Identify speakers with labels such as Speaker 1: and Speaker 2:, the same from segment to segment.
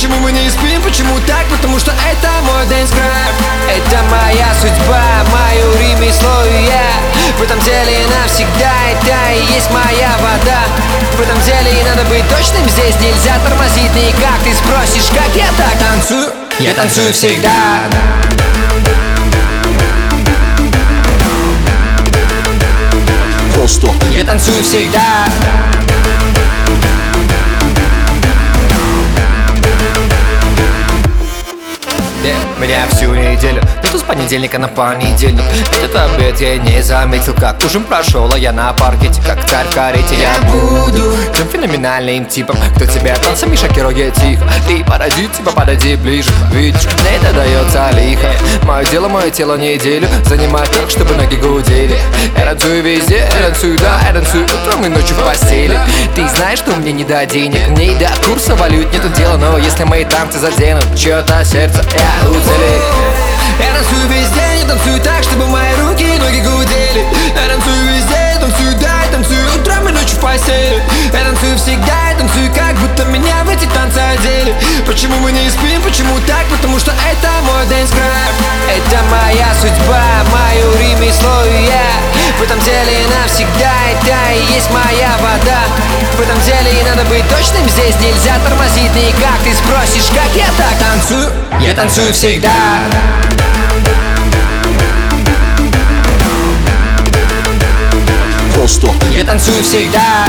Speaker 1: Почему мы не спим, почему так? Потому что это мой dance craft. Это моя судьба, мое ремесло и я. В этом деле навсегда, это и есть моя вода. В этом деле и надо быть точным, здесь нельзя тормозить никак. Ты спросишь, как я так танцую? Я танцую всегда.
Speaker 2: Просто
Speaker 1: Я танцую всегда. Меня всю неделю нету с понедельника на понедельник. Этот обед я не заметил, как ужин прошел, а я на паркете, как царь в карете. Я буду тем феноменальным типом, кто тебя танцами шокирует тихо. Ты паразит, типа подойди ближе. Видишь, мне это дается лихо. Мое дело, мое тело неделю занимать так, чтобы ноги гудели. Я танцую везде, я танцую, да, я танцую утром и ночью в постели. Ты знаешь, что мне не до денег, мне и до курса валют нету дела. Но если мои танцы заденут чье-то сердце, я уцелею. Я танцую везде, не танцую так, чтобы мои руки и ноги гудели. Я танцую везде, танцую, да, я танцую утром и ночью в постели. Я танцую всегда, я танцую, как будто меня в эти танцы одели. Почему мы не спим, почему так? Потому что это мой dance craft. Это моя судьба, мое ремесло и я. В этом деле навсегда, это и есть моя вода. В этом деле и надо быть точным, здесь нельзя тормозить никак. Ты спросишь, как я так танцую? Я танцую всегда.
Speaker 2: Просто
Speaker 1: Я танцую всегда.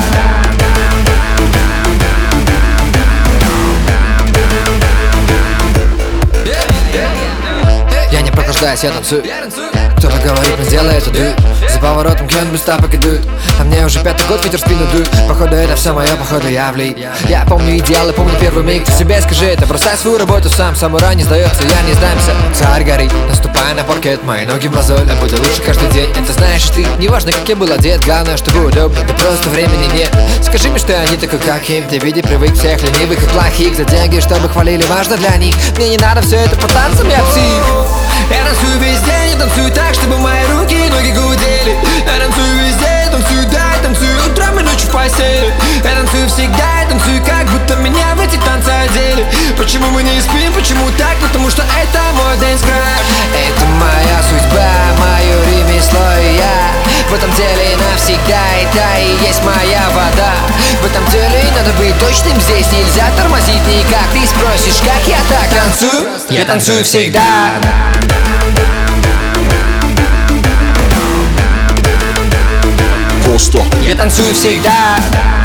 Speaker 1: Я не прохлаждаюсь, я танцую. Кто-то говорит, мы сделай это, дуй. За поворотом клен без тапок идут. А мне уже 5-й год, ветер в спину дует. Походу это все мое, походу я влип. Я помню идеалы, помню первый миг. Ты себе скажи это, бросай свою работу сам. Самурай не сдается, я не сдамся. Царь горит, наступая на паркет. Мои ноги в мозоль, а буду лучше каждый день. Это знаешь ты, неважно как я был одет. Главное, чтобы удобно, да просто времени нет. Скажи мне, что я не такой, как им. Ты види, привык всех ленивых и плохих. За деньги, чтобы хвалили, важно для них. Мне не надо все это по танцам, я псих. Я танцую везде, не танцую так, чтобы мои руки и ноги гудели. Я танцую везде, танцую, да, я танцую утром и ночью в постели. Я танцую всегда, я танцую, как будто меня в эти танцы одели. Почему мы не спим, почему так? Потому что это мой dance craft. Это моя судьба, мое ремесло и я. В этом деле навсегда, это и есть моя вода. В этом деле надо быть точным, здесь нельзя тормозить никак. Ты спросишь, как я так танцую? Я танцую всегда.
Speaker 2: Просто
Speaker 1: Я танцую всегда.